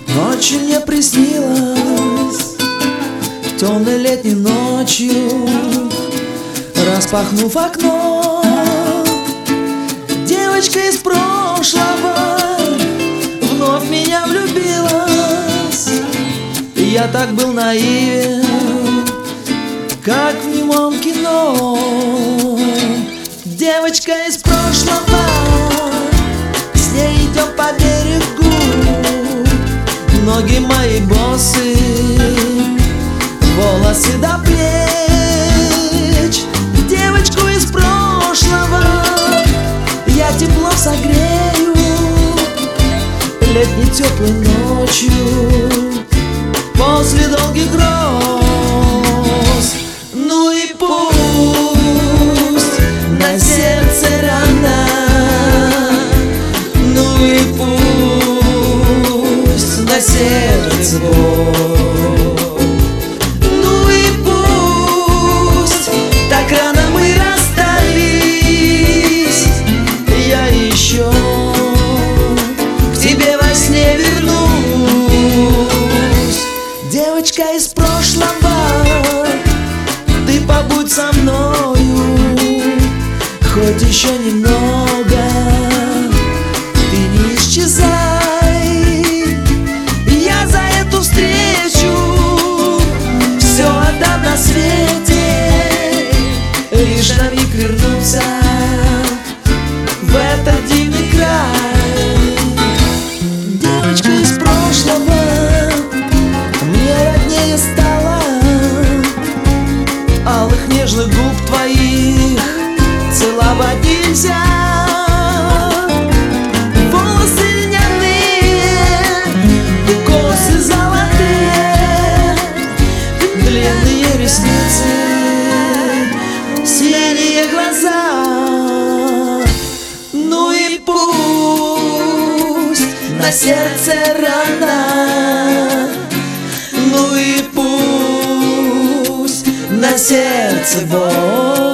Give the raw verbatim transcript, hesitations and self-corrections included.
Ночью мне приснилось, темной летней ночью, распахнув окно, девочка из прошлого вновь в меня влюбилась. Я так был наивен, как в немом кино. Девочка из прошлого, с ней идем по берегу, ноги мои босы, волосы до плеч. Девочку из прошлого я тепло согрею летней теплой ночью после долгих гроз. Ну и пусть на сердце рана, ну и пусть на сердце боль, ну и пусть так рано мы расстались. Я еще к тебе во сне вернусь. Девочка из прошлого, ты побудь со мною хоть еще немного, ты не исчезай. Я за эту встречу все отдам на свете, лишь на миг вернуться в этот дивный край. Девочка из прошлого мне роднее стала, алых нежных губ твоих целовать нельзя. Волосы льняные, косы золотые, длинные ресницы, синие глаза. Ну и пусть на сердце рана, ну и пусть на сердце боль.